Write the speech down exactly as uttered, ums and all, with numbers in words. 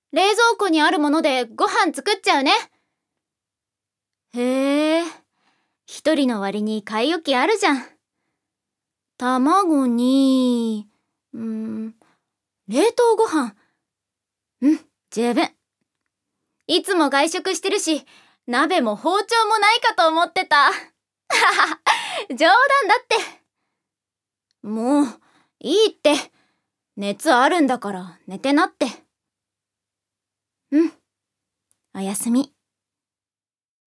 冷蔵庫にあるものでご飯作っちゃうね。へえ、一人の割に買い置きあるじゃん。卵に、うーん、冷凍ご飯。うん、十分。いつも外食してるし、鍋も包丁もないかと思ってた。ははは、冗談だって。もう、いいって。熱あるんだから寝てなって。うん、おやすみ。